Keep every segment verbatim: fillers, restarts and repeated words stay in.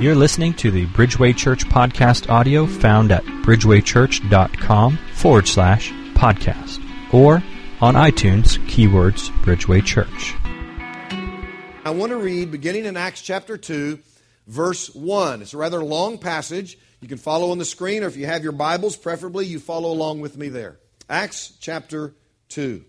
You're listening to the Bridgeway Church podcast audio found at bridgewaychurch.com forward slash podcast or on iTunes, keywords Bridgeway Church. I want to read beginning in Acts chapter two, verse one. It's a rather long passage. You can follow on the screen, or if you have your Bibles, preferably you follow along with me there. Acts chapter two.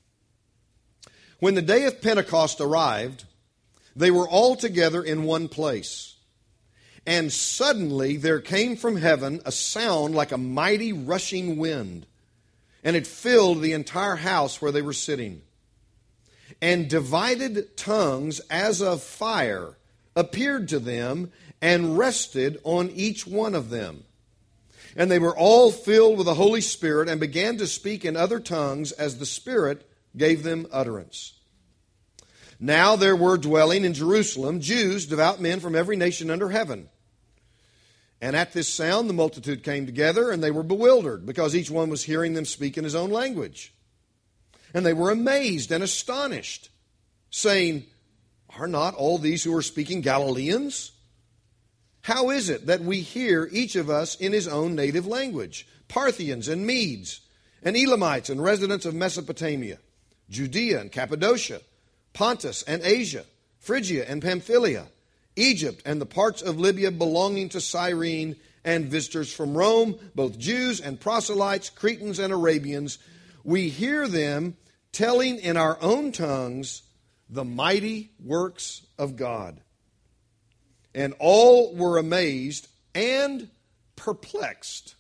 When the day of Pentecost arrived, they were all together in one place. And suddenly there came from heaven a sound like a mighty rushing wind, and it filled the entire house where they were sitting. And divided tongues as of fire appeared to them and rested on each one of them. And they were all filled with the Holy Spirit and began to speak in other tongues as the Spirit gave them utterance. Now there were dwelling in Jerusalem Jews, devout men from every nation under heaven. And at this sound the multitude came together, and they were bewildered, because each one was hearing them speak in his own language. And they were amazed and astonished, saying, "Are not all these who are speaking Galileans? How is it that we hear each of us in his own native language? Parthians and Medes, and Elamites and residents of Mesopotamia, Judea and Cappadocia, Pontus and Asia, Phrygia and Pamphylia, Egypt and the parts of Libya belonging to Cyrene, and visitors from Rome, both Jews and proselytes, Cretans and Arabians. We hear them telling in our own tongues the mighty works of God." And all were amazed and perplexed,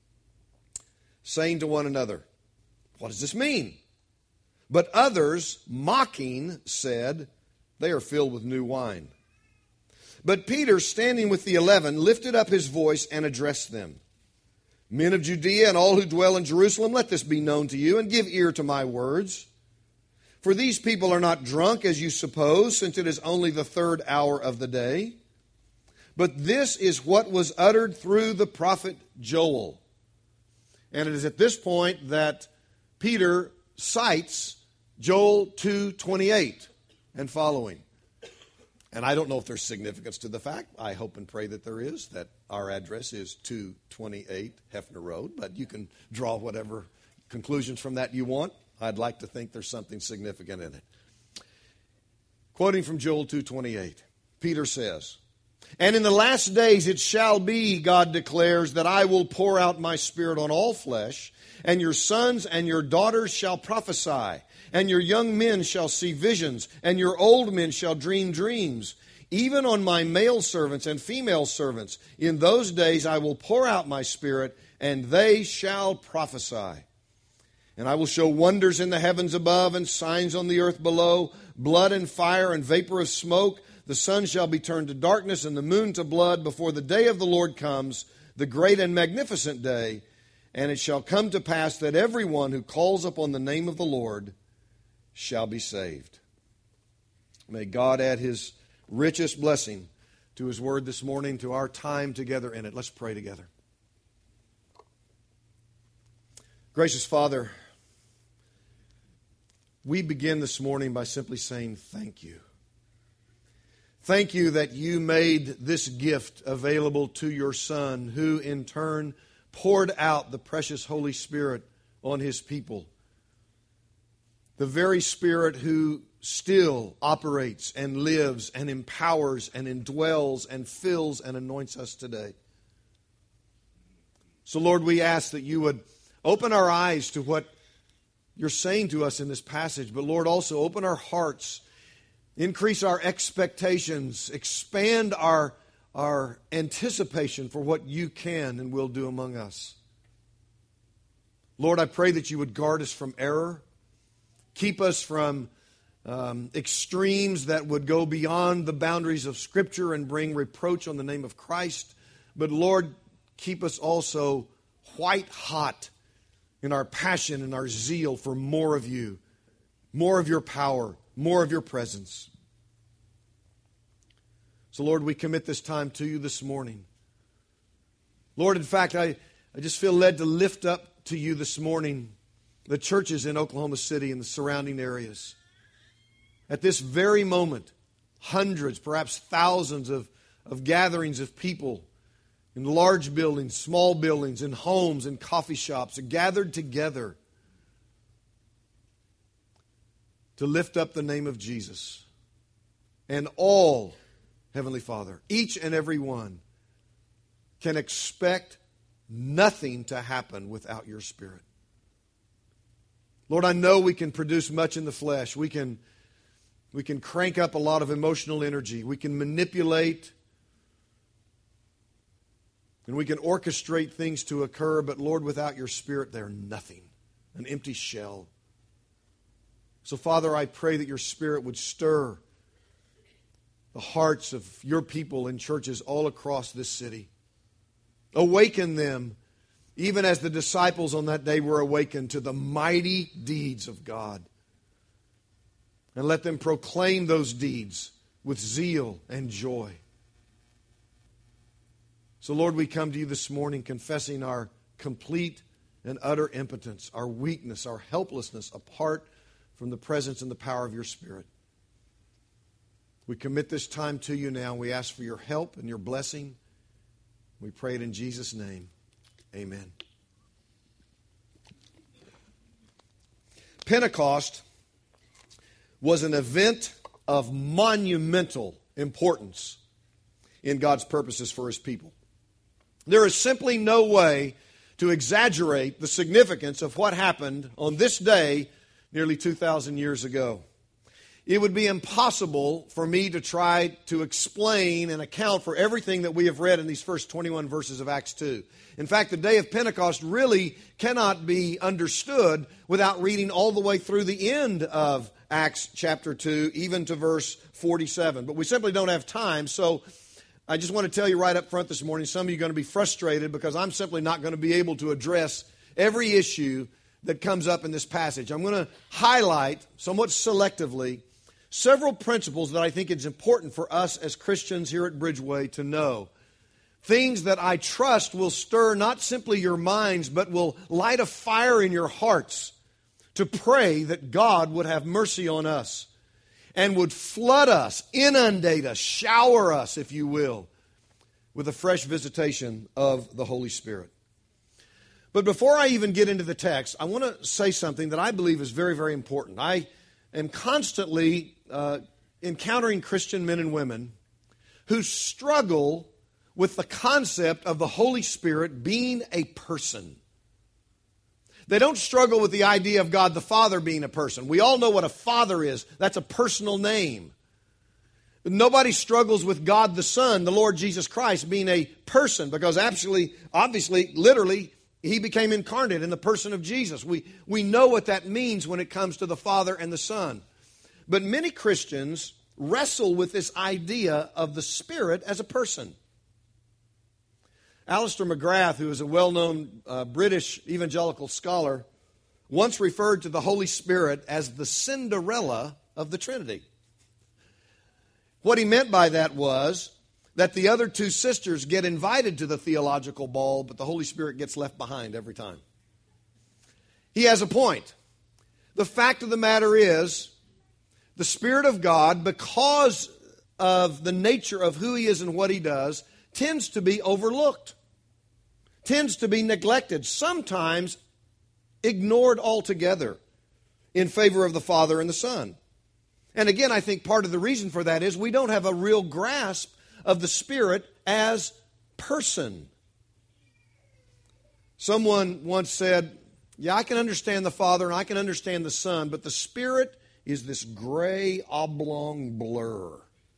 saying to one another, "What does this mean?" But others, mocking, said, "They are filled with new wine." But Peter, standing with the eleven, lifted up his voice and addressed them. "Men of Judea and all who dwell in Jerusalem, let this be known to you, and give ear to my words. For these people are not drunk, as you suppose, since it is only the third hour of the day. But this is what was uttered through the prophet Joel." And it is at this point that Peter cites Joel two twenty-eight and following. And I don't know if there's significance to the fact. I hope and pray that there is, that our address is two twenty-eight Hefner Road, but you can draw whatever conclusions from that you want. I'd like to think there's something significant in it. Quoting from Joel two twenty-eight, Peter says, "And in the last days it shall be, God declares, that I will pour out my Spirit on all flesh, and your sons and your daughters shall prophesy, and your young men shall see visions, and your old men shall dream dreams. Even on my male servants and female servants, in those days I will pour out my Spirit, and they shall prophesy. And I will show wonders in the heavens above and signs on the earth below, blood and fire and vapor of smoke. The sun shall be turned to darkness and the moon to blood before the day of the Lord comes, the great and magnificent day. And it shall come to pass that everyone who calls upon the name of the Lord shall be saved." May God add his richest blessing to his word this morning, to our time together in it. Let's pray together. Gracious Father, we begin this morning by simply saying thank you. Thank you that you made this gift available to your Son, who in turn poured out the precious Holy Spirit on his people. The very Spirit who still operates and lives and empowers and indwells and fills and anoints us today. So Lord, we ask that you would open our eyes to what you're saying to us in this passage, but Lord, also open our hearts, increase our expectations, expand our, our anticipation for what you can and will do among us. Lord, I pray that you would guard us from error, keep us from um, extremes that would go beyond the boundaries of Scripture and bring reproach on the name of Christ. But Lord, keep us also white hot in our passion and our zeal for more of you, more of your power, more of your presence. So Lord, we commit this time to you this morning. Lord, in fact, I, I just feel led to lift up to you this morning the churches in Oklahoma City and the surrounding areas. At this very moment, hundreds, perhaps thousands of, of gatherings of people in large buildings, small buildings, in homes, in coffee shops, gathered together to lift up the name of Jesus. And all, Heavenly Father, each and every one can expect nothing to happen without your Spirit. Lord, I know we can produce much in the flesh. We can, we can crank up a lot of emotional energy. We can manipulate and we can orchestrate things to occur, but Lord, without your Spirit, they're nothing, an empty shell. So, Father, I pray that your Spirit would stir the hearts of your people in churches all across this city. Awaken them, even as the disciples on that day were awakened, to the mighty deeds of God. And let them proclaim those deeds with zeal and joy. So, Lord, we come to you this morning confessing our complete and utter impotence, our weakness, our helplessness apart from the presence and the power of your Spirit. We commit this time to you now, and we ask for your help and your blessing. We pray it in Jesus' name. Amen. Pentecost was an event of monumental importance in God's purposes for his people. There is simply no way to exaggerate the significance of what happened on this day nearly two thousand years ago. It would be impossible for me to try to explain and account for everything that we have read in these first twenty-one verses of Acts two. In fact, the day of Pentecost really cannot be understood without reading all the way through the end of Acts chapter two, even to verse forty-seven. But we simply don't have time, so I just want to tell you right up front this morning, some of you are going to be frustrated because I'm simply not going to be able to address every issue that comes up in this passage. I'm going to highlight, somewhat selectively, several principles that I think it's important for us as Christians here at Bridgeway to know. Things that I trust will stir not simply your minds, but will light a fire in your hearts to pray that God would have mercy on us and would flood us, inundate us, shower us, if you will, with a fresh visitation of the Holy Spirit. But before I even get into the text, I want to say something that I believe is very, very important. I am constantly uh, encountering Christian men and women who struggle with the concept of the Holy Spirit being a person. They don't struggle with the idea of God the Father being a person. We all know what a father is. That's a personal name. But nobody struggles with God the Son, the Lord Jesus Christ, being a person, because actually, obviously, literally, he became incarnate in the person of Jesus. We, we know what that means when it comes to the Father and the Son. But many Christians wrestle with this idea of the Spirit as a person. Alistair McGrath, who is a well-known uh, British evangelical scholar, once referred to the Holy Spirit as the Cinderella of the Trinity. What he meant by that was that the other two sisters get invited to the theological ball, but the Holy Spirit gets left behind every time. He has a point. The fact of the matter is, the Spirit of God, because of the nature of who he is and what he does, tends to be overlooked, tends to be neglected, sometimes ignored altogether in favor of the Father and the Son. And again, I think part of the reason for that is we don't have a real grasp of the Spirit as person. Someone once said, yeah, I can understand the Father and I can understand the Son, but the Spirit is this gray oblong blur.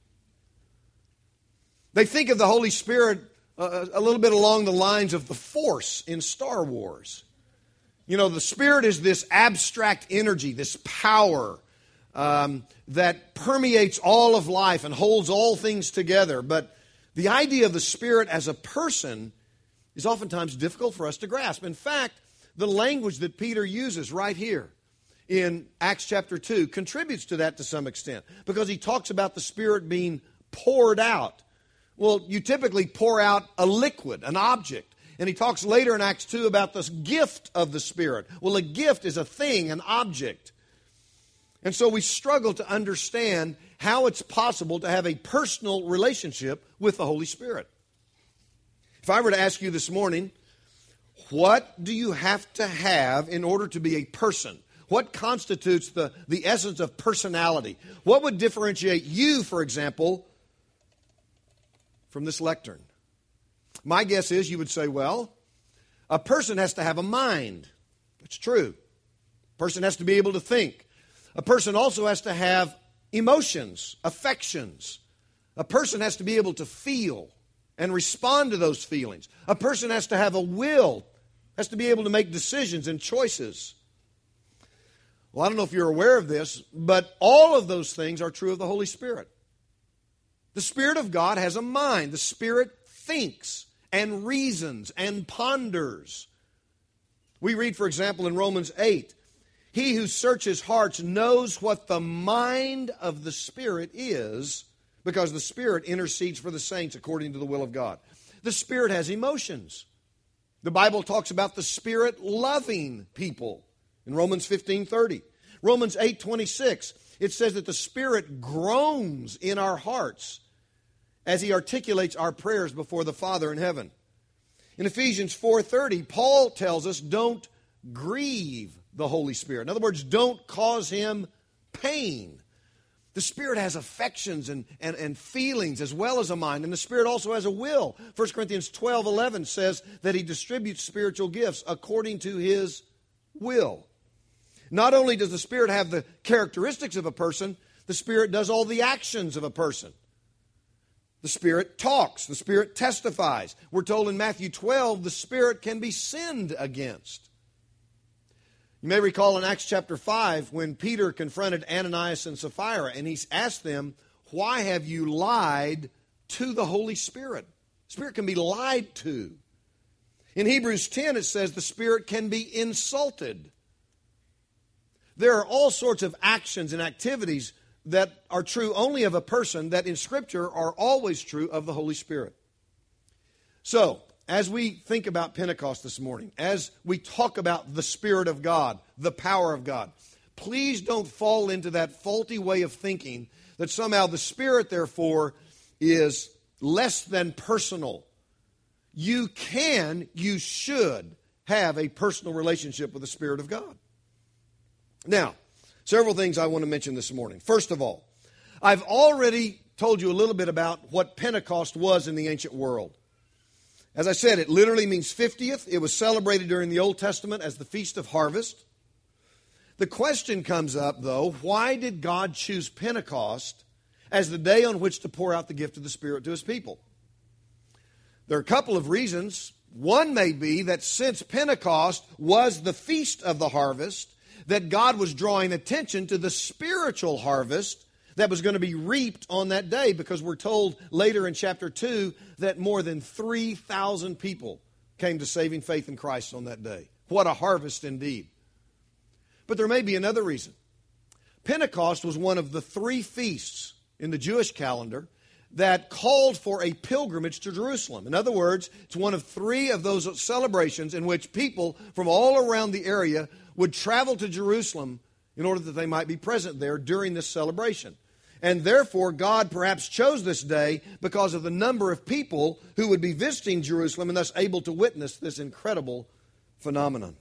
They think of the Holy Spirit uh, a little bit along the lines of the Force in Star Wars. You know, the Spirit is this abstract energy, this power um, that permeates all of life and holds all things together. But the idea of the Spirit as a person is oftentimes difficult for us to grasp. In fact, the language that Peter uses right here in Acts chapter two contributes to that to some extent, because he talks about the Spirit being poured out. Well, you typically pour out a liquid, an object. And he talks later in Acts two about this gift of the Spirit. Well, a gift is a thing, an object. And so we struggle to understand how it's possible to have a personal relationship with the Holy Spirit. If I were to ask you this morning, what do you have to have in order to be a person? What constitutes the, the essence of personality? What would differentiate you, for example, from this lectern? My guess is you would say, well, a person has to have a mind. That's true. A person has to be able to think. A person also has to have emotions, affections. A person has to be able to feel and respond to those feelings. A person has to have a will, has to be able to make decisions and choices. Well, I don't know if you're aware of this, but all of those things are true of the Holy Spirit. The Spirit of God has a mind. The Spirit thinks and reasons and ponders. We read, for example, in Romans eight, he who searches hearts knows what the mind of the Spirit is, because the Spirit intercedes for the saints according to the will of God. The Spirit has emotions. The Bible talks about the Spirit loving people in Romans fifteen thirty. Romans eight twenty-six, it says that the Spirit groans in our hearts as He articulates our prayers before the Father in heaven. In Ephesians four thirty, Paul tells us, don't grieve the Holy Spirit. In other words, don't cause Him pain. The Spirit has affections and, and, and feelings as well as a mind, and the Spirit also has a will. First Corinthians twelve eleven says that He distributes spiritual gifts according to His will. Not only does the Spirit have the characteristics of a person, the Spirit does all the actions of a person. The Spirit talks. The Spirit testifies. We're told in Matthew twelve the Spirit can be sinned against. You may recall in Acts chapter five when Peter confronted Ananias and Sapphira and he asked them, why have you lied to the Holy Spirit? The Spirit can be lied to. In Hebrews ten it says the Spirit can be insulted. There are all sorts of actions and activities that are true only of a person that in Scripture are always true of the Holy Spirit. So, as we think about Pentecost this morning, as we talk about the Spirit of God, the power of God, please don't fall into that faulty way of thinking that somehow the Spirit, therefore, is less than personal. You can, you should have a personal relationship with the Spirit of God. Now, several things I want to mention this morning. First of all, I've already told you a little bit about what Pentecost was in the ancient world. As I said, it literally means fiftieth. It was celebrated during the Old Testament as the Feast of Harvest. The question comes up, though, why did God choose Pentecost as the day on which to pour out the gift of the Spirit to His people? There are a couple of reasons. One may be that since Pentecost was the Feast of the Harvest, that God was drawing attention to the spiritual harvest that was going to be reaped on that day, because we're told later in chapter two that more than three thousand people came to saving faith in Christ on that day. What a harvest indeed. But there may be another reason. Pentecost was one of the three feasts in the Jewish calendar that called for a pilgrimage to Jerusalem. In other words, it's one of three of those celebrations in which people from all around the area would travel to Jerusalem in order that they might be present there during this celebration. And therefore, God perhaps chose this day because of the number of people who would be visiting Jerusalem and thus able to witness this incredible phenomenon.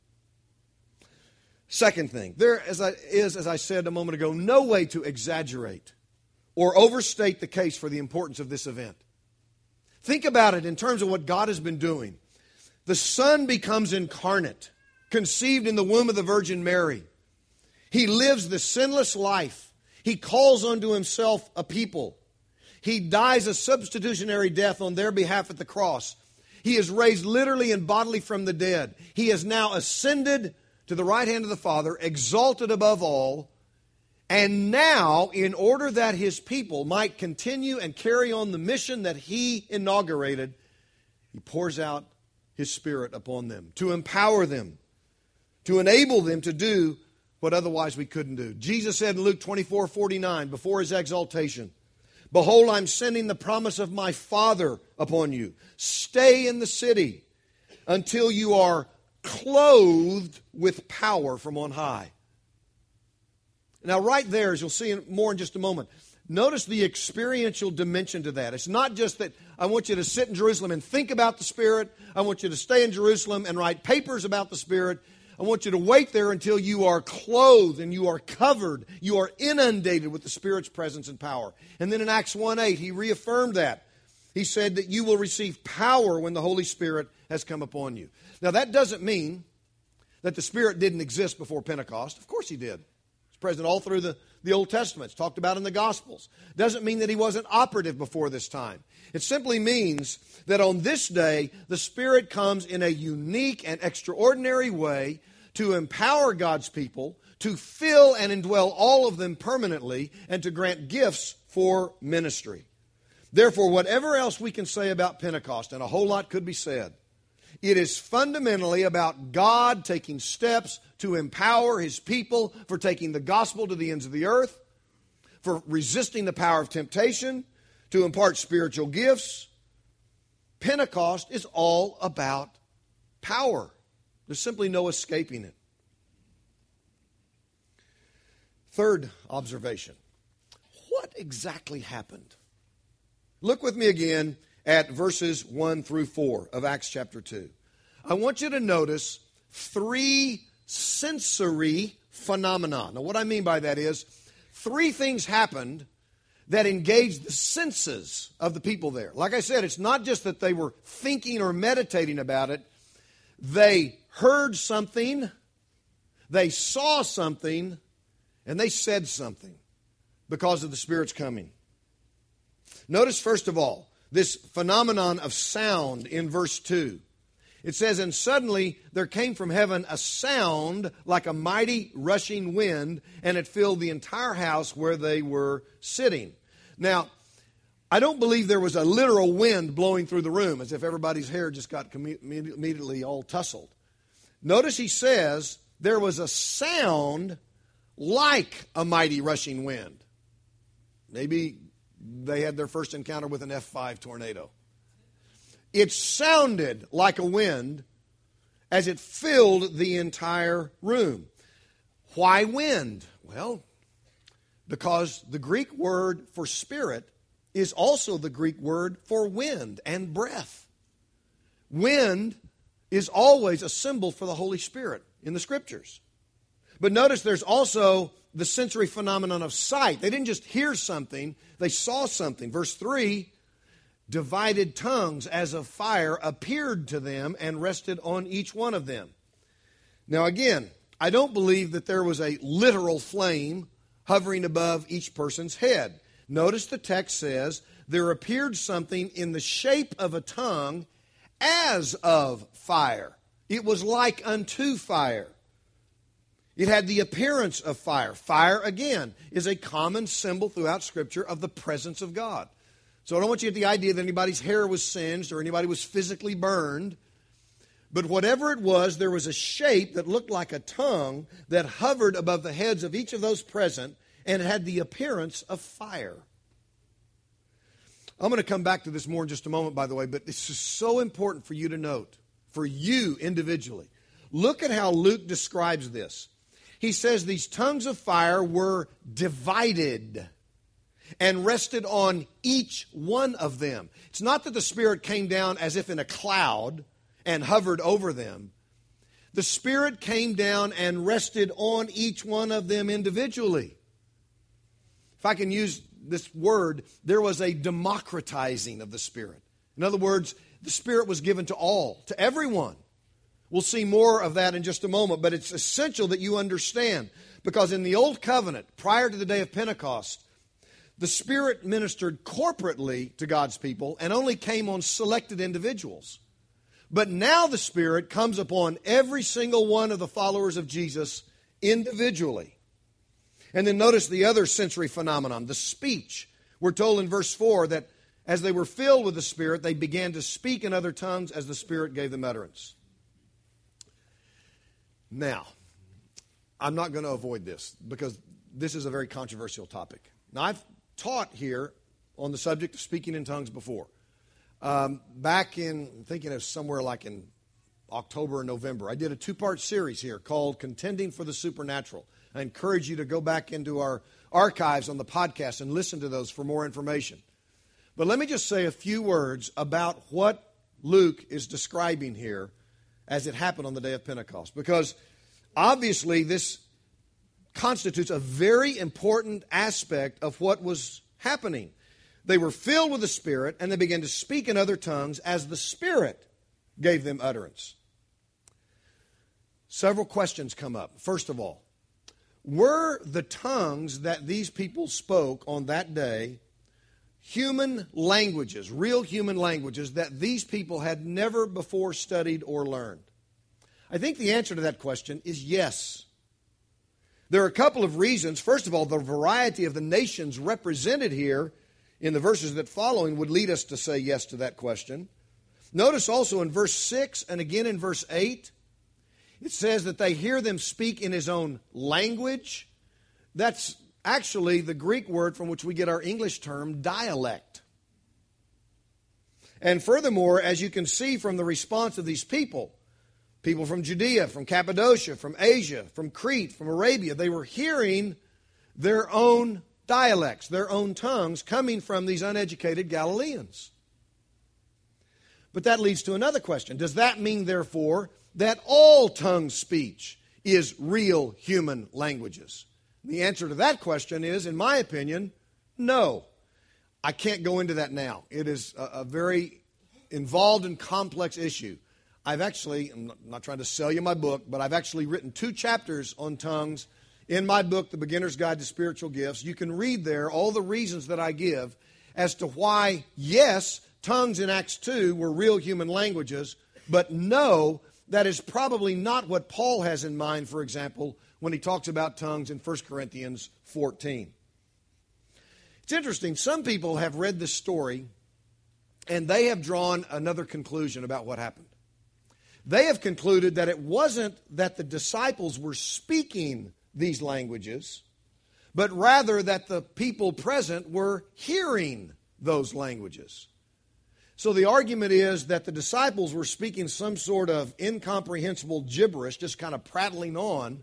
Second thing, there is, as I said a moment ago, no way to exaggerate or overstate the case for the importance of this event. Think about it in terms of what God has been doing. The Son becomes incarnate, conceived in the womb of the Virgin Mary. He lives the sinless life. He calls unto Himself a people. He dies a substitutionary death on their behalf at the cross. He is raised literally and bodily from the dead. He has now ascended to the right hand of the Father, exalted above all. And now, in order that His people might continue and carry on the mission that He inaugurated, He pours out His Spirit upon them to empower them, to enable them to do what otherwise we couldn't do. Jesus said in Luke twenty-four forty-nine, before His exaltation, behold, I'm sending the promise of my Father upon you. Stay in the city until you are clothed with power from on high. Now, right there, as you'll see more in just a moment, notice the experiential dimension to that. It's not just that I want you to sit in Jerusalem and think about the Spirit. I want you to stay in Jerusalem and write papers about the Spirit. I want you to wait there until you are clothed and you are covered. You are inundated with the Spirit's presence and power. And then in Acts one eight, he reaffirmed that. He said that you will receive power when the Holy Spirit has come upon you. Now, that doesn't mean that the Spirit didn't exist before Pentecost. Of course he did. He's present all through the, the Old Testament. It's talked about in the Gospels. Doesn't mean that he wasn't operative before this time. It simply means that on this day, the Spirit comes in a unique and extraordinary way to empower God's people, to fill and indwell all of them permanently, and to grant gifts for ministry. Therefore, whatever else we can say about Pentecost, and a whole lot could be said, it is fundamentally about God taking steps to empower His people for taking the gospel to the ends of the earth, for resisting the power of temptation, to impart spiritual gifts. Pentecost is all about power. There's simply no escaping it. Third observation. What exactly happened? Look with me again at verses one through four of Acts chapter two. I want you to notice three sensory phenomena. Now, what I mean by that is three things happened that engaged the senses of the people there. Like I said, it's not just that they were thinking or meditating about it. They heard something, they saw something, and they said something because of the Spirit's coming. Notice, first of all, this phenomenon of sound in verse two. It says, and suddenly there came from heaven a sound like a mighty rushing wind, and it filled the entire house where they were sitting. Now, I don't believe there was a literal wind blowing through the room, as if everybody's hair just got immediately all tousled. Notice he says there was a sound like a mighty rushing wind. Maybe they had their first encounter with an F five tornado. It sounded like a wind as it filled the entire room. Why wind? Well, because the Greek word for spirit is also the Greek word for wind and breath. Wind is always a symbol for the Holy Spirit in the Scriptures. But notice there's also the sensory phenomenon of sight. They didn't just hear something, they saw something. Verse three, divided tongues as of fire appeared to them and rested on each one of them. Now again, I don't believe that there was a literal flame hovering above each person's head. Notice the text says, there appeared something in the shape of a tongue as of fire. It was like unto fire. It had the appearance of fire. Fire, again, is a common symbol throughout Scripture of the presence of God. So I don't want you to get the idea that anybody's hair was singed or anybody was physically burned. But whatever it was, there was a shape that looked like a tongue that hovered above the heads of each of those present, and it had the appearance of fire. I'm going to come back to this more in just a moment, by the way, but this is so important for you to note, for you individually. Look at how Luke describes this. He says these tongues of fire were divided and rested on each one of them. It's not that the Spirit came down as if in a cloud and hovered over them. The Spirit came down and rested on each one of them individually. If I can use this word, there was a democratizing of the Spirit. In other words, the Spirit was given to all, to everyone. We'll see more of that in just a moment, but it's essential that you understand, because in the Old Covenant, prior to the day of Pentecost, the Spirit ministered corporately to God's people and only came on selected individuals. But now the Spirit comes upon every single one of the followers of Jesus individually. And then notice the other sensory phenomenon, the speech. We're told in verse four that as they were filled with the Spirit, they began to speak in other tongues as the Spirit gave them utterance. Now, I'm not going to avoid this because this is a very controversial topic. Now, I've taught here on the subject of speaking in tongues before. Um, back in, I'm thinking of somewhere like in October or November, I did a two-part series here called Contending for the Supernatural. I encourage you to go back into our archives on the podcast and listen to those for more information. But let me just say a few words about what Luke is describing here as it happened on the day of Pentecost. Because obviously this constitutes a very important aspect of what was happening. They were filled with the Spirit, and they began to speak in other tongues as the Spirit gave them utterance. Several questions come up. First of all, were the tongues that these people spoke on that day human languages, real human languages that these people had never before studied or learned? I think the answer to that question is yes. There are a couple of reasons. First of all, the variety of the nations represented here in the verses that following would lead us to say yes to that question. Notice also in verse six and again in verse eight, it says that they hear them speak in his own language. That's actually the Greek word from which we get our English term dialect. And furthermore, as you can see from the response of these people, people from Judea, from Cappadocia, from Asia, from Crete, from Arabia, they were hearing their own dialects, their own tongues coming from these uneducated Galileans. But that leads to another question. Does that mean, therefore, that all tongue speech is real human languages? The answer to that question is, in my opinion, no. I can't go into that now. It is a, a very involved and complex issue. I've actually, I'm not trying to sell you my book, but I've actually written two chapters on tongues in my book, The Beginner's Guide to Spiritual Gifts. You can read there all the reasons that I give as to why, yes, tongues in Acts two were real human languages, but no, that is probably not what Paul has in mind, for example, when he talks about tongues in First Corinthians fourteen. It's interesting. Some people have read this story and they have drawn another conclusion about what happened. They have concluded that it wasn't that the disciples were speaking these languages, but rather that the people present were hearing those languages. So the argument is that the disciples were speaking some sort of incomprehensible gibberish, just kind of prattling on,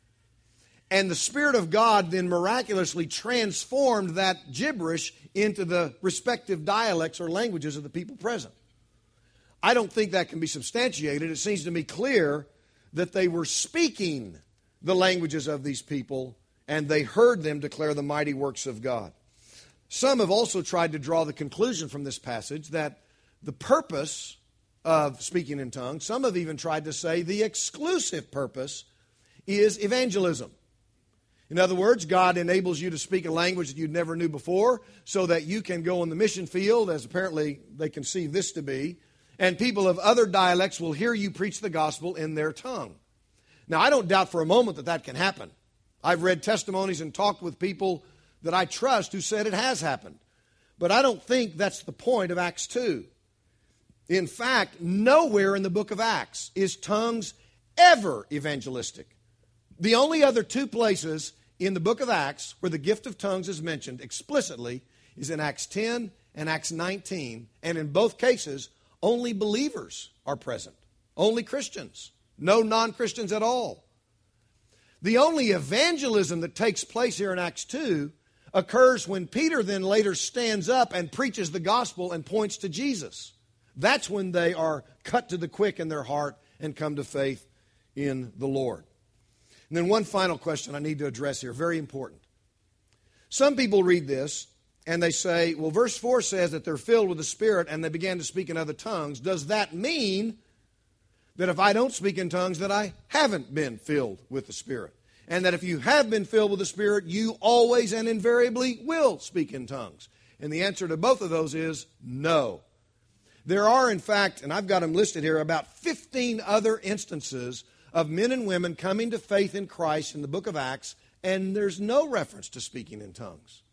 and the Spirit of God then miraculously transformed that gibberish into the respective dialects or languages of the people present. I don't think that can be substantiated. It seems to me clear that they were speaking the languages of these people, and they heard them declare the mighty works of God. Some have also tried to draw the conclusion from this passage that the purpose of speaking in tongues, some have even tried to say the exclusive purpose is evangelism. In other words, God enables you to speak a language that you never knew before so that you can go on the mission field, as apparently they conceive this to be, and people of other dialects will hear you preach the gospel in their tongue. Now, I don't doubt for a moment that that can happen. I've read testimonies and talked with people that I trust who said it has happened. But I don't think that's the point of Acts two. In fact, nowhere in the book of Acts is tongues ever evangelistic. The only other two places in the book of Acts where the gift of tongues is mentioned explicitly is in Acts ten and Acts nineteen. And in both cases, only believers are present. Only Christians. No non-Christians at all. The only evangelism that takes place here in Acts two occurs when Peter then later stands up and preaches the gospel and points to Jesus. That's when they are cut to the quick in their heart and come to faith in the Lord. And then one final question I need to address here, very important. Some people read this and they say, well, verse four says that they're filled with the Spirit and they began to speak in other tongues. Does that mean that if I don't speak in tongues that I haven't been filled with the Spirit? And that if you have been filled with the Spirit, you always and invariably will speak in tongues? And the answer to both of those is no. There are, in fact, and I've got them listed here, about fifteen other instances of men and women coming to faith in Christ in the book of Acts, and there's no reference to speaking in tongues.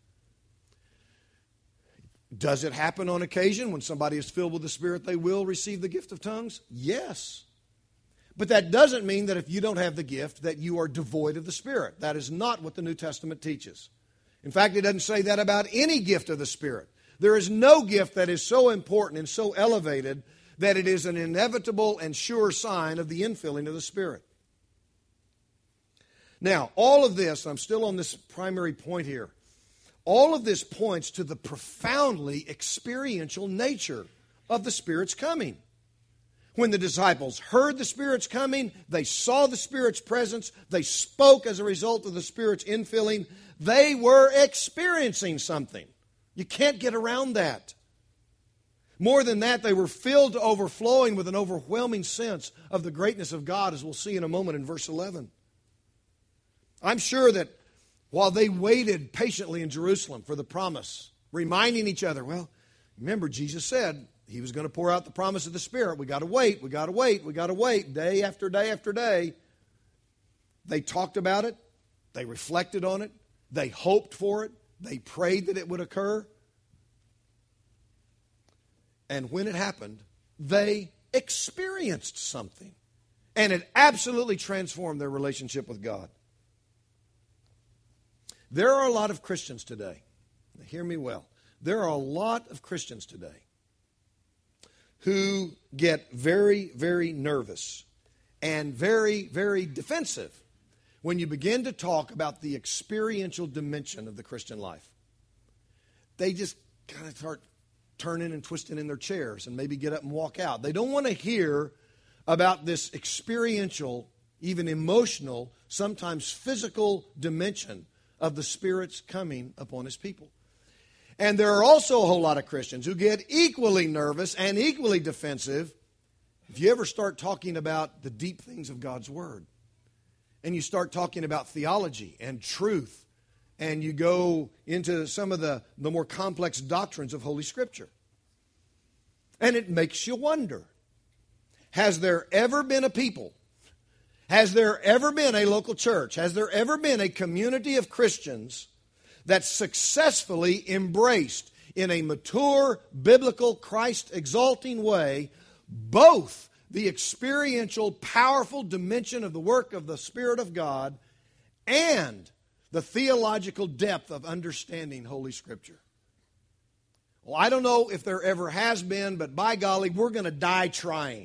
Does it happen on occasion when somebody is filled with the Spirit, they will receive the gift of tongues? Yes. But that doesn't mean that if you don't have the gift that you are devoid of the Spirit. That is not what the New Testament teaches. In fact, it doesn't say that about any gift of the Spirit. There is no gift that is so important and so elevated that it is an inevitable and sure sign of the infilling of the Spirit. Now, all of this, I'm still on this primary point here, all of this points to the profoundly experiential nature of the Spirit's coming. When the disciples heard the Spirit's coming, they saw the Spirit's presence, they spoke as a result of the Spirit's infilling, they were experiencing something. You can't get around that. More than that, they were filled to overflowing with an overwhelming sense of the greatness of God, as we'll see in a moment in verse eleven. I'm sure that while they waited patiently in Jerusalem for the promise, reminding each other, well, remember Jesus said He was going to pour out the promise of the Spirit. We got to wait, we got to wait, we got to wait, day after day after day. They talked about it, they reflected on it, they hoped for it, they prayed that it would occur. And when it happened, they experienced something. And it absolutely transformed their relationship with God. There are a lot of Christians today. Now hear me well. There are a lot of Christians today who get very, very nervous and very, very defensive when you begin to talk about the experiential dimension of the Christian life. They just kind of start turning and twisting in their chairs and maybe get up and walk out. They don't want to hear about this experiential, even emotional, sometimes physical dimension of the Spirit's coming upon His people. And there are also a whole lot of Christians who get equally nervous and equally defensive if you ever start talking about the deep things of God's Word. And you start talking about theology and truth. And you go into some of the, the more complex doctrines of Holy Scripture. And it makes you wonder, has there ever been a people, has there ever been a local church, has there ever been a community of Christians that successfully embraced in a mature, biblical, Christ-exalting way both the experiential, powerful dimension of the work of the Spirit of God and the theological depth of understanding Holy Scripture? Well, I don't know if there ever has been, but by golly, we're going to die trying.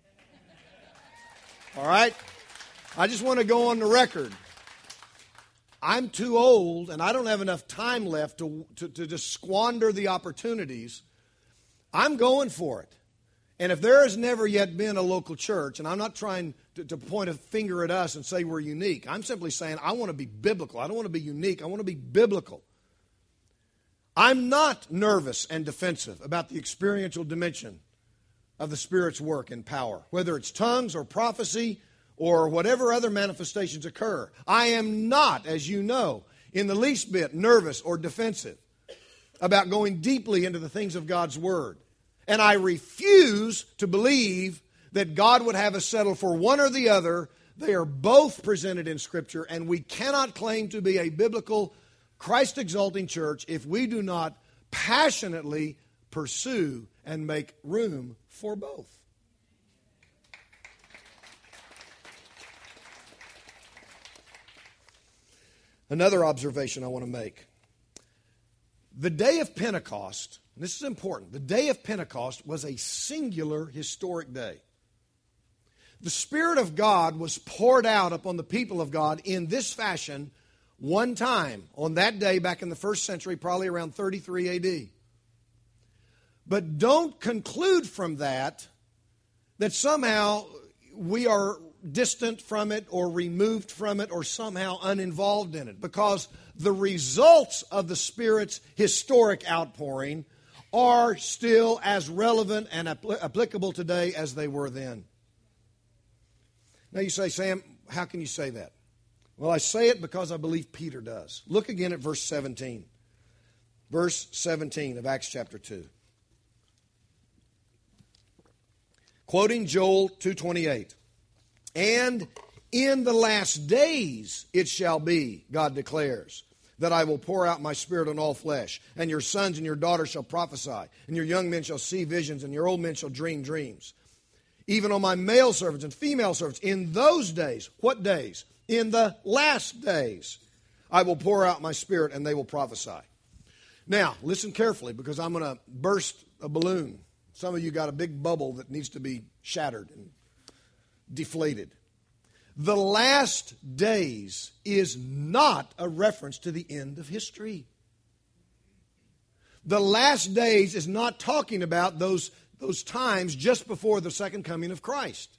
All right? I just want to go on the record. I'm too old, and I don't have enough time left to, to, to just squander the opportunities. I'm going for it. And if there has never yet been a local church, and I'm not trying to, to point a finger at us and say we're unique. I'm simply saying I want to be biblical. I don't want to be unique. I want to be biblical. I'm not nervous and defensive about the experiential dimension of the Spirit's work and power, whether it's tongues or prophecy or whatever other manifestations occur. I am not, as you know, in the least bit nervous or defensive about going deeply into the things of God's Word. And I refuse to believe that God would have us settle for one or the other. They are both presented in Scripture, and we cannot claim to be a biblical, Christ-exalting church if we do not passionately pursue and make room for both. Another observation I want to make. The day of Pentecost, and this is important, the day of Pentecost was a singular historic day. The Spirit of God was poured out upon the people of God in this fashion one time on that day back in the first century, probably around thirty-three A D. But don't conclude from that that somehow we are distant from it or removed from it or somehow uninvolved in it, because the results of the Spirit's historic outpouring are still as relevant and apl- applicable today as they were then. Now you say, Sam, how can you say that? Well, I say it because I believe Peter does. Look again at verse seventeen. Verse seventeen of Acts chapter two. Quoting Joel two twenty-eight. And in the last days it shall be, God declares, that I will pour out my Spirit on all flesh, and your sons and your daughters shall prophesy, and your young men shall see visions, and your old men shall dream dreams. Even on my male servants and female servants, in those days, what days? In the last days, I will pour out my Spirit, and they will prophesy. Now, listen carefully, because I'm going to burst a balloon. Some of you got a big bubble that needs to be shattered and deflated. The last days is not a reference to the end of history. The last days is not talking about those, those times just before the second coming of Christ.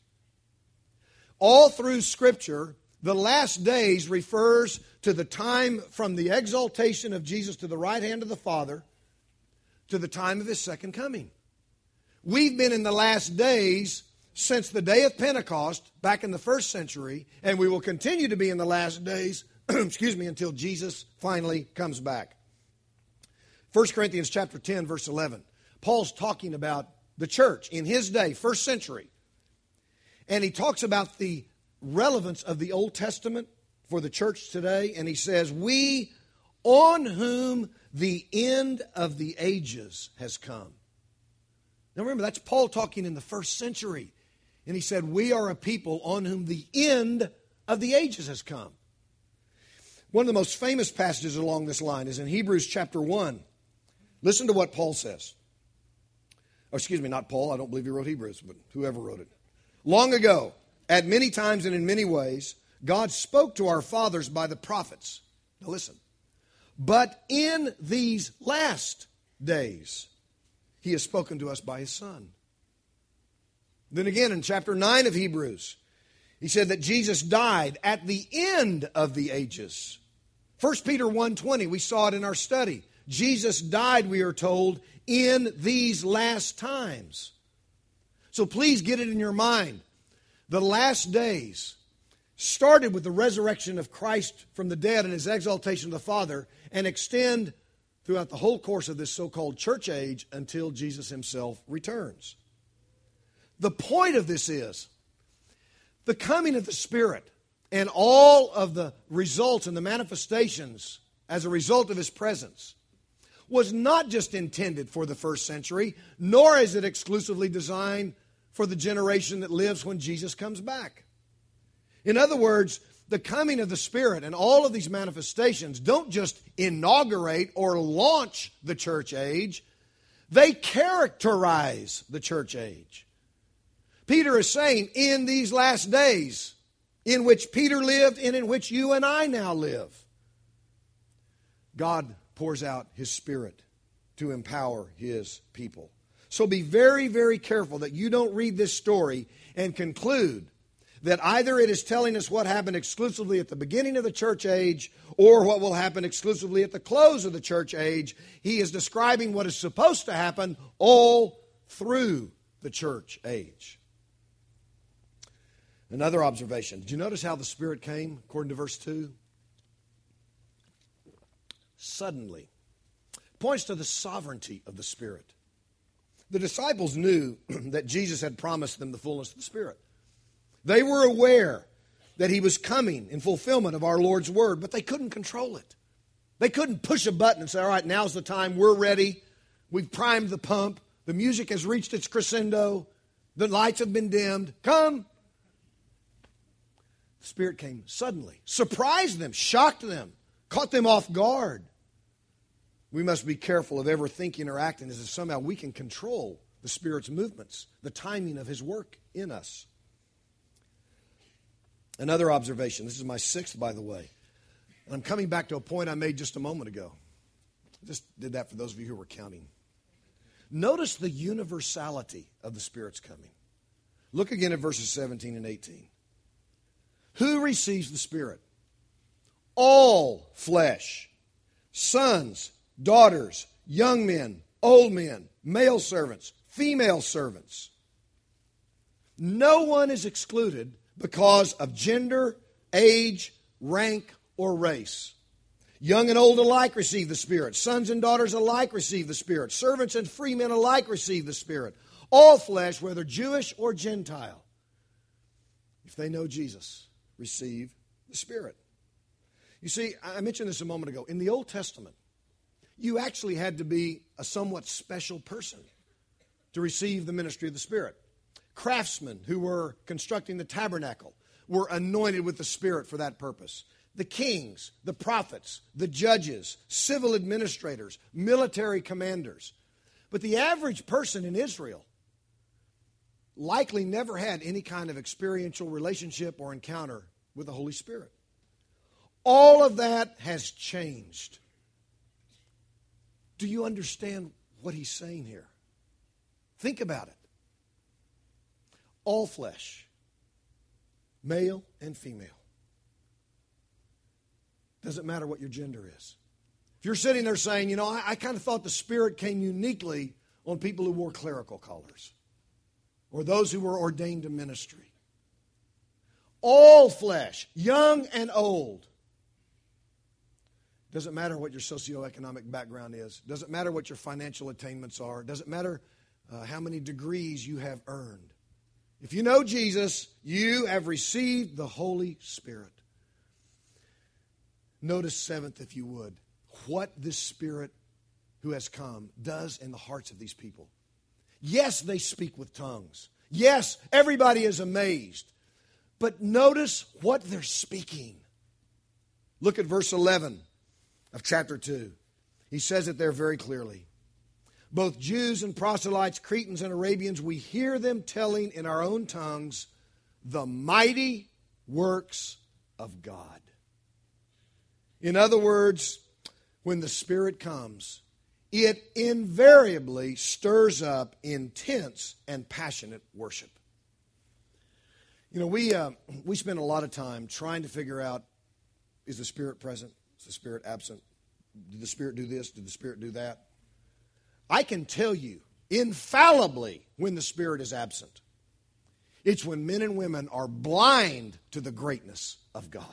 All through Scripture, the last days refers to the time from the exaltation of Jesus to the right hand of the Father to the time of His second coming. We've been in the last days since the day of Pentecost back in the first century, and we will continue to be in the last days, excuse me, until Jesus finally comes back. First Corinthians chapter ten, verse eleven. Paul's talking about the church in his day, first century. And he talks about the relevance of the Old Testament for the church today. And he says, we on whom the end of the ages has come. Now remember, that's Paul talking in the first century. And he said, we are a people on whom the end of the ages has come. One of the most famous passages along this line is in Hebrews chapter one. Listen to what Paul says. Oh, excuse me, not Paul. I don't believe he wrote Hebrews, but whoever wrote it. Long ago, at many times and in many ways, God spoke to our fathers by the prophets. Now listen. But in these last days, He has spoken to us by His Son. Then again in chapter nine of Hebrews, he said that Jesus died at the end of the ages. First Peter one twenty, we saw it in our study. Jesus died, we are told, in these last times. So please get it in your mind. The last days started with the resurrection of Christ from the dead and His exaltation of the Father, and extend throughout the whole course of this so-called church age until Jesus Himself returns. The point of this is the coming of the Spirit and all of the results and the manifestations as a result of His presence was not just intended for the first century, nor is it exclusively designed for the generation that lives when Jesus comes back. In other words, the coming of the Spirit and all of these manifestations don't just inaugurate or launch the church age, they characterize the church age. Peter is saying, in these last days, in which Peter lived and in which you and I now live, God pours out His Spirit to empower His people. So be very, very careful that you don't read this story and conclude that either it is telling us what happened exclusively at the beginning of the church age or what will happen exclusively at the close of the church age. He is describing what is supposed to happen all through the church age. Another observation. Did you notice how the Spirit came, according to verse two? Suddenly. Points to the sovereignty of the Spirit. The disciples knew that Jesus had promised them the fullness of the Spirit. They were aware that He was coming in fulfillment of our Lord's word, but they couldn't control it. They couldn't push a button and say, all right, now's the time, we're ready, we've primed the pump, the music has reached its crescendo, the lights have been dimmed, come. The Spirit came suddenly, surprised them, shocked them, caught them off guard. We must be careful of ever thinking or acting as if somehow we can control the Spirit's movements, the timing of His work in us. Another observation, this is my sixth, by the way. And I'm coming back to a point I made just a moment ago. I just did that for those of you who were counting. Notice the universality of the Spirit's coming. Look again at verses seventeen and eighteen. Who receives the Spirit? All flesh, sons, daughters, young men, old men, male servants, female servants. No one is excluded because of gender, age, rank, or race. Young and old alike receive the Spirit. Sons and daughters alike receive the Spirit. Servants and free men alike receive the Spirit. All flesh, whether Jewish or Gentile, if they know Jesus, receive the Spirit. You see, I mentioned this a moment ago. In the Old Testament, you actually had to be a somewhat special person to receive the ministry of the Spirit. Craftsmen who were constructing the tabernacle were anointed with the Spirit for that purpose. The kings, the prophets, the judges, civil administrators, military commanders. But the average person in Israel likely never had any kind of experiential relationship or encounter with the Holy Spirit. All of that has changed. Do you understand what he's saying here? Think about it. All flesh, male and female. Doesn't matter what your gender is. If you're sitting there saying, you know, I, I kind of thought the Spirit came uniquely on people who wore clerical collars or those who were ordained to ministry. All flesh, young and old. Doesn't matter what your socioeconomic background is. Doesn't matter what your financial attainments are. Doesn't matter uh, how many degrees you have earned. If you know Jesus, you have received the Holy Spirit. Notice, seventh, if you would, what this Spirit who has come does in the hearts of these people. Yes, they speak with tongues. Yes, everybody is amazed. But notice what they're speaking. Look at verse eleven of chapter two. He says it there very clearly. Both Jews and proselytes, Cretans and Arabians, we hear them telling in our own tongues the mighty works of God. In other words, when the Spirit comes, it invariably stirs up intense and passionate worship. You know, we uh, we spend a lot of time trying to figure out, is the Spirit present? Is the Spirit absent? Did the Spirit do this? Did the Spirit do that? I can tell you infallibly when the Spirit is absent. It's when men and women are blind to the greatness of God.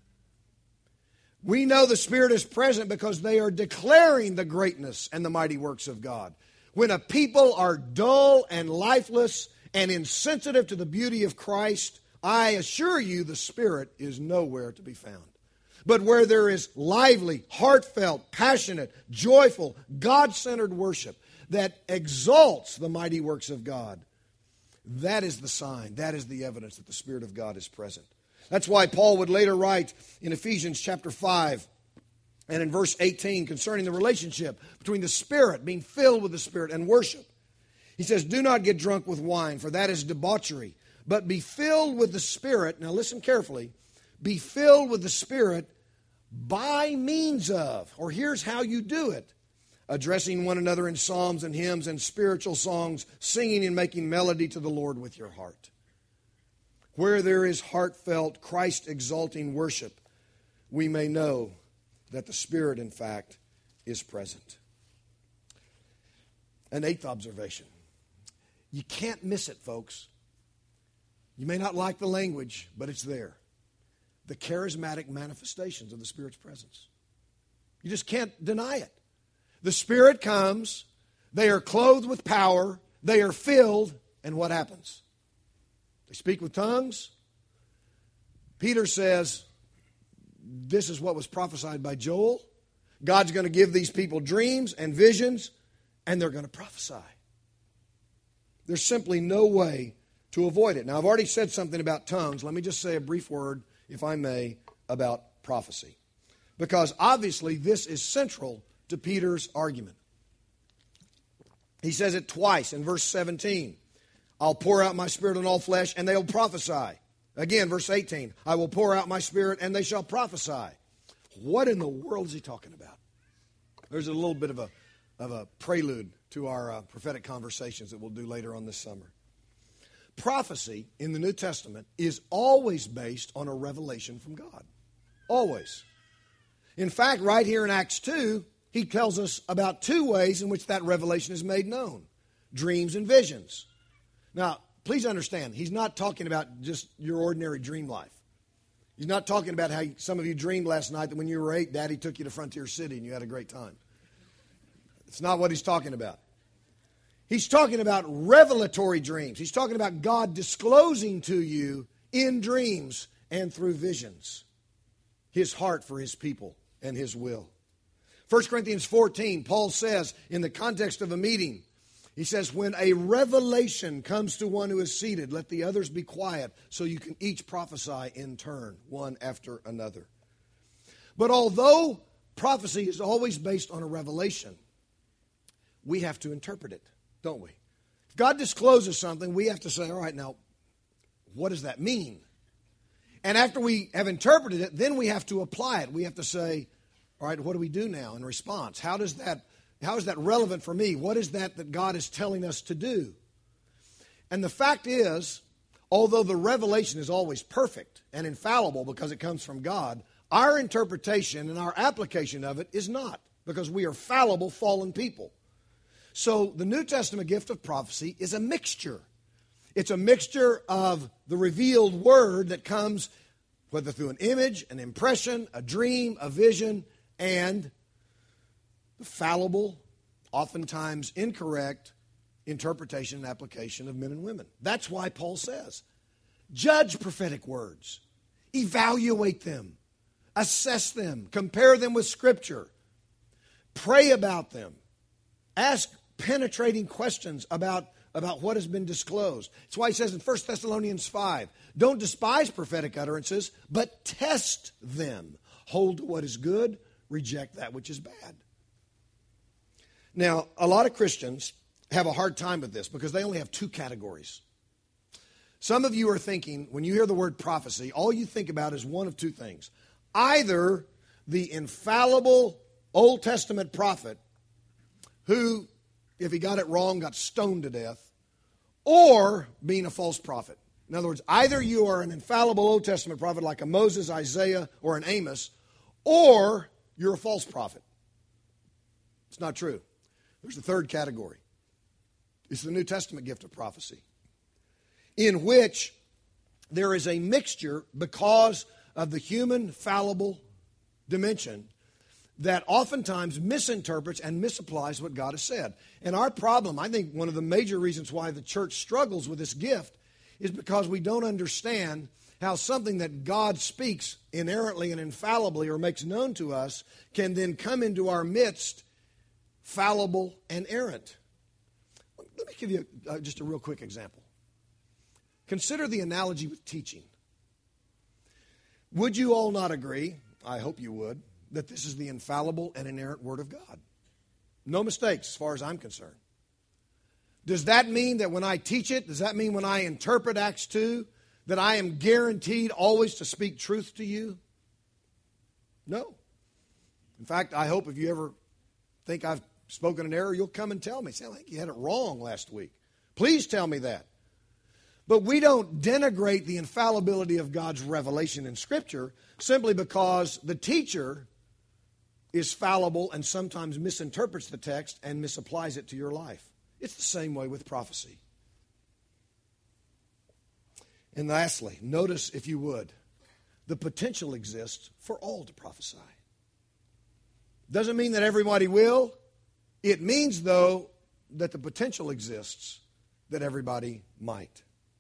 We know the Spirit is present because they are declaring the greatness and the mighty works of God. When a people are dull and lifeless and insensitive to the beauty of Christ, I assure you the Spirit is nowhere to be found. But where there is lively, heartfelt, passionate, joyful, God-centered worship that exalts the mighty works of God, that is the sign, that is the evidence that the Spirit of God is present. That's why Paul would later write in Ephesians chapter five and in verse eighteen concerning the relationship between the Spirit, being filled with the Spirit, and worship. He says, do not get drunk with wine, for that is debauchery, but be filled with the Spirit. Now listen carefully. Be filled with the Spirit by means of, or here's how you do it, addressing one another in psalms and hymns and spiritual songs, singing and making melody to the Lord with your heart. Where there is heartfelt, Christ-exalting worship, we may know that the Spirit, in fact, is present. An eighth observation. You can't miss it, folks. You may not like the language, but it's there. The charismatic manifestations of the Spirit's presence. You just can't deny it. The Spirit comes, they are clothed with power, they are filled, and what happens? They speak with tongues. Peter says, this is what was prophesied by Joel. God's going to give these people dreams and visions, and they're going to prophesy. There's simply no way to avoid it. Now, I've already said something about tongues. Let me just say a brief word, if I may, about prophecy. Because obviously this is central to Peter's argument. He says it twice in verse seventeen. I'll pour out my Spirit on all flesh, and they'll prophesy. Again, verse eighteen. I will pour out my Spirit, and they shall prophesy. What in the world is he talking about? There's a little bit of a, of a prelude to our uh, prophetic conversations that we'll do later on this summer. Prophecy in the New Testament is always based on a revelation from God. Always. In fact, right here in Acts two, he tells us about two ways in which that revelation is made known. Dreams and visions. Now, please understand, he's not talking about just your ordinary dream life. He's not talking about how some of you dreamed last night that when you were eight, Daddy took you to Frontier City and you had a great time. It's not what he's talking about. He's talking about revelatory dreams. He's talking about God disclosing to you in dreams and through visions His heart for His people and His will. First Corinthians fourteen, Paul says in the context of a meeting, he says, when a revelation comes to one who is seated, let the others be quiet so you can each prophesy in turn, one after another. But although prophecy is always based on a revelation, we have to interpret it, don't we? If God discloses something, we have to say, all right, now, what does that mean? And after we have interpreted it, then we have to apply it. We have to say, all right, what do we do now in response? How does that, how is that relevant for me? What is that that God is telling us to do? And the fact is, although the revelation is always perfect and infallible because it comes from God, our interpretation and our application of it is not, because we are fallible, fallen people. So the New Testament gift of prophecy is a mixture. It's a mixture of the revealed word that comes, whether through an image, an impression, a dream, a vision, and the fallible, oftentimes incorrect interpretation and application of men and women. That's why Paul says, judge prophetic words, evaluate them, assess them, compare them with Scripture, pray about them, ask penetrating questions about, about what has been disclosed. That's why he says in First Thessalonians five, don't despise prophetic utterances, but test them. Hold to what is good, reject that which is bad. Now, a lot of Christians have a hard time with this because they only have two categories. Some of you are thinking, when you hear the word prophecy, all you think about is one of two things. Either the infallible Old Testament prophet who, if he got it wrong, got stoned to death, or being a false prophet. In other words, either you are an infallible Old Testament prophet like a Moses, Isaiah, or an Amos, or you're a false prophet. It's not true. There's a third category. It's the New Testament gift of prophecy, in which there is a mixture because of the human fallible dimension that oftentimes misinterprets and misapplies what God has said. And our problem, I think one of the major reasons why the church struggles with this gift is because we don't understand how something that God speaks inerrantly and infallibly or makes known to us can then come into our midst fallible and errant. Let me give you uh, just a real quick example. Consider the analogy with teaching. Would you all not agree, I hope you would, that this is the infallible and inerrant Word of God? No mistakes as far as I'm concerned. Does that mean that when I teach it, does that mean when I interpret Acts two, that I am guaranteed always to speak truth to you? No. In fact, I hope if you ever think I've spoken in error, you'll come and tell me. Say, I think you had it wrong last week. Please tell me that. But we don't denigrate the infallibility of God's revelation in Scripture simply because the teacher is fallible and sometimes misinterprets the text and misapplies it to your life. It's the same way with prophecy. And lastly, notice, if you would, the potential exists for all to prophesy. Doesn't mean that everybody will. It means, though, that the potential exists that everybody might.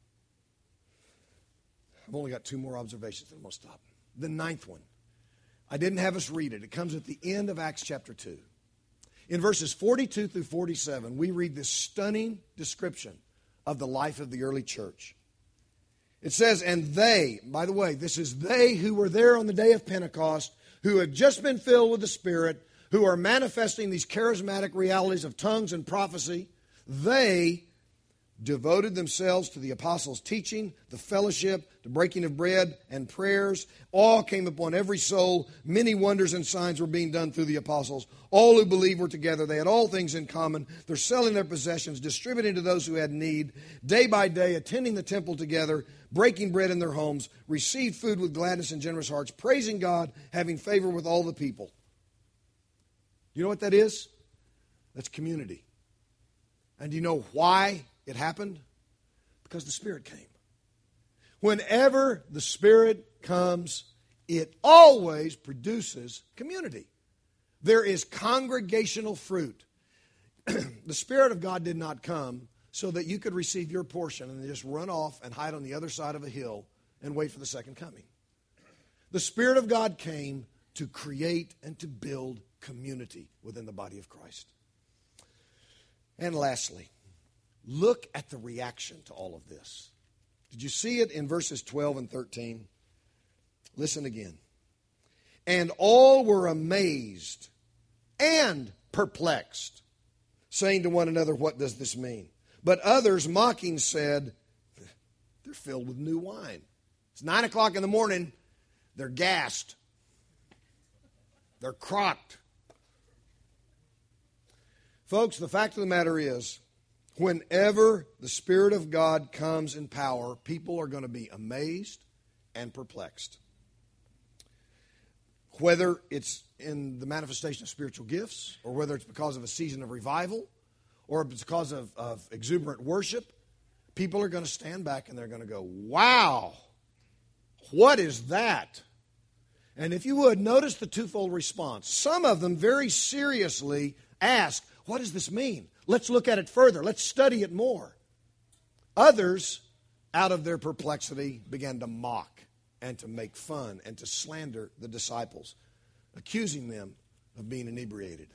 I've only got two more observations, and I'm going to stop. The ninth one. I didn't have us read it. It comes at the end of Acts chapter two. In verses forty-two through forty-seven, we read this stunning description of the life of the early church. It says, and they, by the way, this is they who were there on the day of Pentecost, who had just been filled with the Spirit, who are manifesting these charismatic realities of tongues and prophecy. They devoted themselves to the apostles' teaching, the fellowship, the breaking of bread, and prayers. Awe came upon every soul. Many wonders and signs were being done through the apostles. All who believed were together. They had all things in common. They're selling their possessions, distributing to those who had need. Day by day, attending the temple together, breaking bread in their homes, received food with gladness and generous hearts, praising God, having favor with all the people. You know what that is? That's community. And do you know why it happened? Because the Spirit came. Whenever the Spirit comes, it always produces community. There is congregational fruit. The Spirit of God did not come so that you could receive your portion and then just run off and hide on the other side of a hill and wait for the second coming. The Spirit of God came to create and to build community within the body of Christ. And lastly, look at the reaction to all of this. Did you see it in verses twelve and thirteen? Listen again. And all were amazed and perplexed, saying to one another, what does this mean? But others, mocking, said, they're filled with new wine. It's nine o'clock in the morning. They're gassed. They're crocked. Folks, the fact of the matter is, whenever the Spirit of God comes in power, people are going to be amazed and perplexed. Whether it's in the manifestation of spiritual gifts, or whether it's because of a season of revival, or it's because of, of exuberant worship, people are going to stand back and they're going to go, wow, what is that? And if you would, notice the twofold response. Some of them very seriously ask, what does this mean? Let's look at it further. Let's study it more. Others, out of their perplexity, began to mock and to make fun and to slander the disciples, accusing them of being inebriated.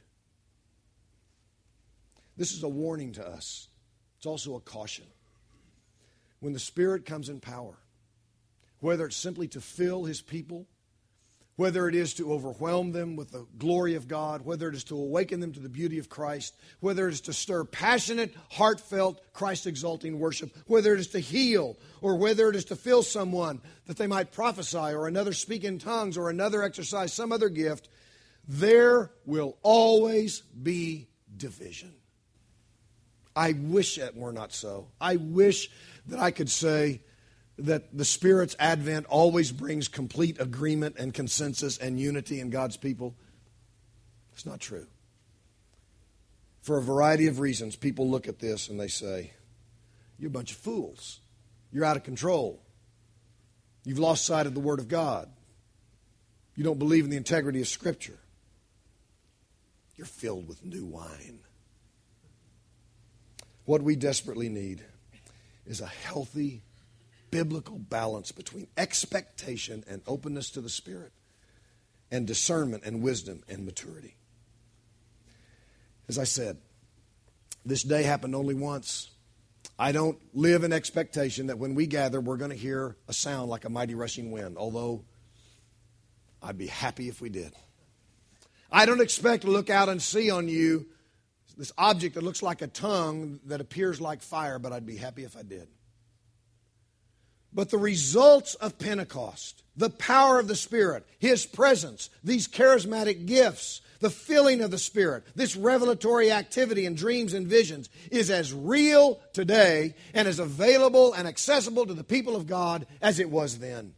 This is a warning to us. It's also a caution. When the Spirit comes in power, whether it's simply to fill His people, whether it is to overwhelm them with the glory of God, whether it is to awaken them to the beauty of Christ, whether it is to stir passionate, heartfelt, Christ-exalting worship, whether it is to heal, or whether it is to fill someone that they might prophesy, or another speak in tongues, or another exercise some other gift, there will always be division. I wish it were not so. I wish that I could say that the Spirit's advent always brings complete agreement and consensus and unity in God's people. It's not true. For a variety of reasons, people look at this and they say, you're a bunch of fools. You're out of control. You've lost sight of the Word of God. You don't believe in the integrity of Scripture. You're filled with new wine. What we desperately need is a healthy biblical balance between expectation and openness to the Spirit, and discernment and wisdom and maturity. As I said, this day happened only once. I don't live in expectation that when we gather, we're going to hear a sound like a mighty rushing wind, although I'd be happy if we did. I don't expect to look out and see on you this object that looks like a tongue that appears like fire, but I'd be happy if I did. But the results of Pentecost, the power of the Spirit, His presence, these charismatic gifts, the filling of the Spirit, this revelatory activity in dreams and visions is as real today and as available and accessible to the people of God as it was then.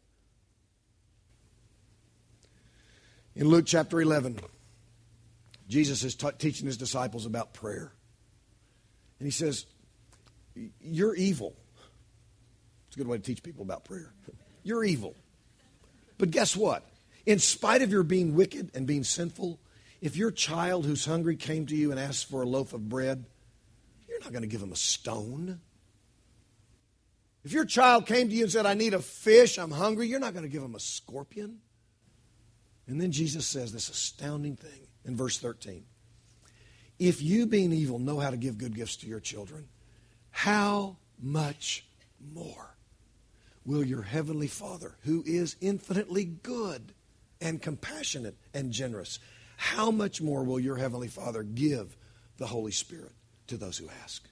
In Luke chapter eleven, Jesus is t- teaching His disciples about prayer. And He says, you're evil. It's a good way to teach people about prayer. You're evil. But guess what? In spite of your being wicked and being sinful, if your child who's hungry came to you and asked for a loaf of bread, you're not going to give him a stone. If your child came to you and said, I need a fish, I'm hungry, you're not going to give him a scorpion. And then Jesus says this astounding thing in verse thirteen. If you, being evil, know how to give good gifts to your children, how much more will your heavenly Father, who is infinitely good and compassionate and generous, how much more will your heavenly Father give the Holy Spirit to those who ask?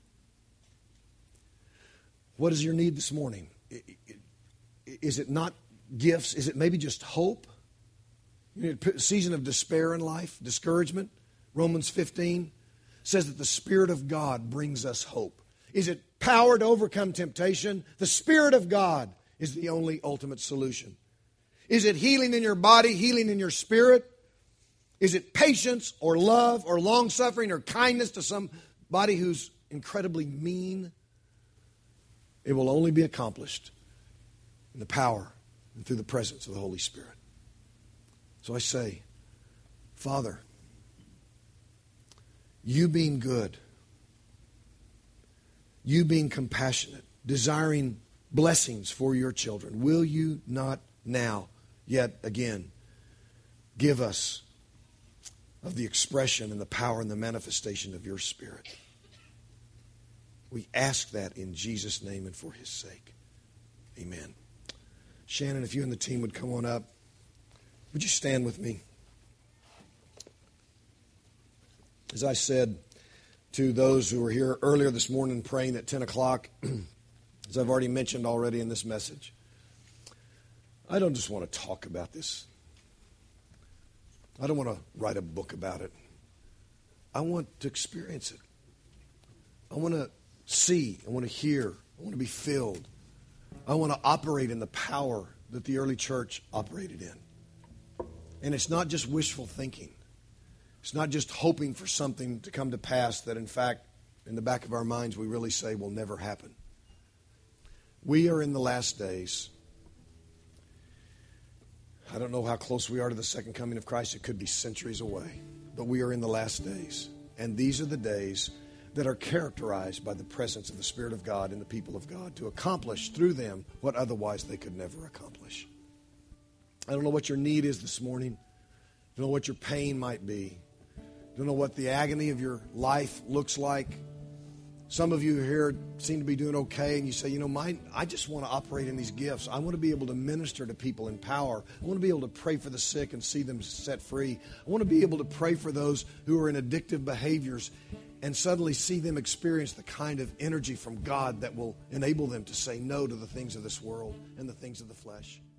What is your need this morning? Is it not gifts? Is it maybe just hope? A season of despair in life, discouragement. Romans fifteen says that the Spirit of God brings us hope. Is it power to overcome temptation? The Spirit of God is the only ultimate solution. Is it healing in your body, healing in your spirit? Is it patience or love or long-suffering or kindness to somebody who's incredibly mean? It will only be accomplished in the power and through the presence of the Holy Spirit. So I say, Father, you being good, you being compassionate, desiring blessings for your children, will you not now, yet again, give us of the expression and the power and the manifestation of your Spirit? We ask that in Jesus' name and for His sake. Amen. Shannon, if you and the team would come on up, would you stand with me? As I said, to those who were here earlier this morning praying at ten o'clock, as I've already mentioned already in this message. I don't just want to talk about this. I don't want to write a book about it. I want to experience it. I want to see. I want to hear. I want to be filled. I want to operate in the power that the early church operated in. And it's not just wishful thinking. It's not just hoping for something to come to pass that, in fact, in the back of our minds, we really say will never happen. We are in the last days. I don't know how close we are to the second coming of Christ. It could be centuries away. But we are in the last days. And these are the days that are characterized by the presence of the Spirit of God in the people of God to accomplish through them what otherwise they could never accomplish. I don't know what your need is this morning. I don't know what your pain might be. I don't know what the agony of your life looks like. Some of you here seem to be doing okay, and you say, you know, my, I just want to operate in these gifts. I want to be able to minister to people in power. I want to be able to pray for the sick and see them set free. I want to be able to pray for those who are in addictive behaviors and suddenly see them experience the kind of energy from God that will enable them to say no to the things of this world and the things of the flesh.